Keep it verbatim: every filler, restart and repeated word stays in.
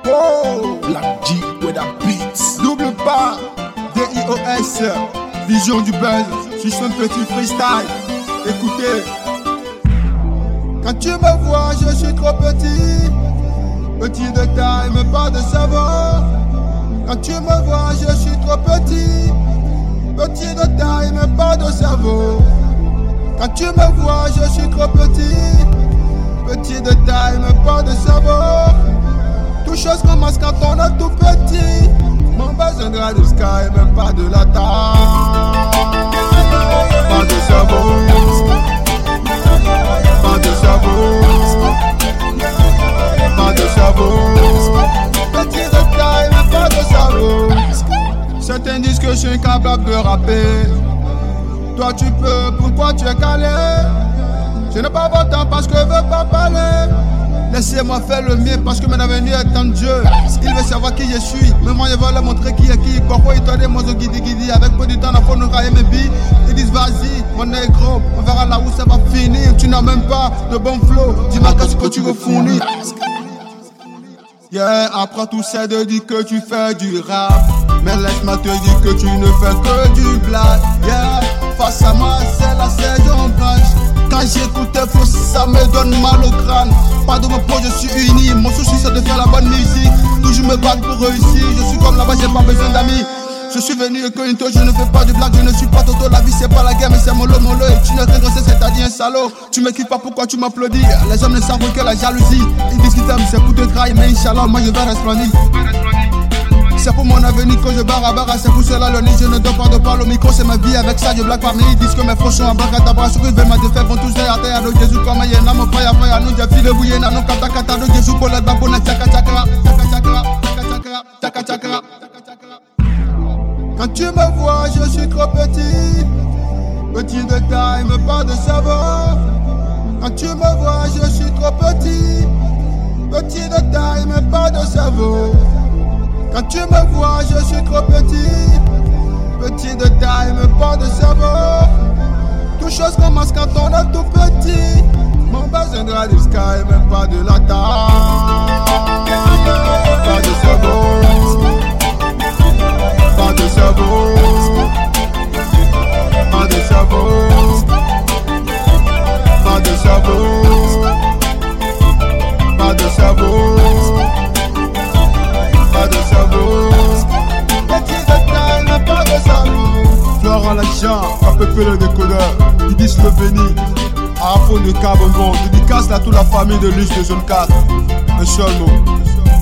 Oh, Black G with a beats. double pas, D I O S, vision du buzz, sur son petit freestyle. Écoutez, quand tu me vois, je suis trop petit, petit de taille, mais pas de saveur. Quand tu me vois, je suis trop petit, petit de taille, mais pas de cerveau. Quand tu me vois, je suis trop petit, petit de taille, mais pas de cerveau. Tout chose commence quand on est tout petit. Mon besoin de sky, même pas de la taille. Pas de cerveau, pas de cerveau, pas de cerveau. Petit de taille, mais pas de cerveau. Certains disent que je suis capable de rapper. Toi tu peux, pourquoi tu es calé? Je n'ai pas votre temps parce que je veux pas parler. Laissez-moi faire le mien parce que mon avenir est en Dieu. Il veut savoir qui je suis, mais moi je veux leur montrer qui est qui. Pourquoi il tourne moi au guidi guidi. Avec peu de temps, il faut nous railler mes billes. Ils disent vas-y, mon est gros, on verra là où ça va finir. Tu n'as même pas de bon flow, dis-moi qu'est-ce que tu veux fournir. Yeah, après tout c'est de dire que tu fais du rap. Mais laisse-moi te dire que tu ne fais que du blague. Yeah, face à moi c'est la saison blanche. Quand j'écoute tes flots, ça me donne mal au crâne. Pas de mon pot, je suis uni. Mon souci c'est de faire la bonne musique. Toujours me battre pour réussir. Je suis comme là-bas, j'ai pas besoin d'amis. Je suis venu incognito, je ne fais pas de blague, je ne suis pas Toto. La vie c'est pas la guerre, mais c'est mollo mollo. Et tu ne régrosses, c'est-à-dire un salaud. Tu me kiffes pas, pourquoi tu m'applaudis? Les hommes ne savent que la jalousie. Ils disent qu'ils t'aiment, c'est pour te trahir. Mais Inch'Allah, moi je vais resplendir. C'est pour mon avenir que je barre à barre, c'est pour cela le nid, je ne dors pas de parler au micro, c'est ma vie, avec ça je blague parmi. Ils disent que mes faux sont en bracadabra, sur une veille ma défaite, vont tous à terre, de Jésus comme il y en a, mon frère, frère, nous, j'ai filé bouillé, non, kata kata, de Jésus, pour le babou, na tchaka tchakra, tchaka tchakra, tchaka tchakra. Quand tu me vois, je suis trop petit, petit de taille, mais pas de cerveau. Quand tu me vois, je suis trop petit, petit de taille, mais pas de cerveau. Quand tu me vois, je suis trop petit, petit de taille, mais pas de cerveau. Tout chose commence quand on est tout petit. Mon besoin de du sky, même pas de la taille. Pas de cerveau, pas de cerveau, pas de cerveau, pas de cerveau, pas de cerveau. Florent Lachan, un peu peu le décodeur, ils disent le béni, à fond de Cabongon, dédicace à toute la famille de Luche de Jeune quatre, un seul mot.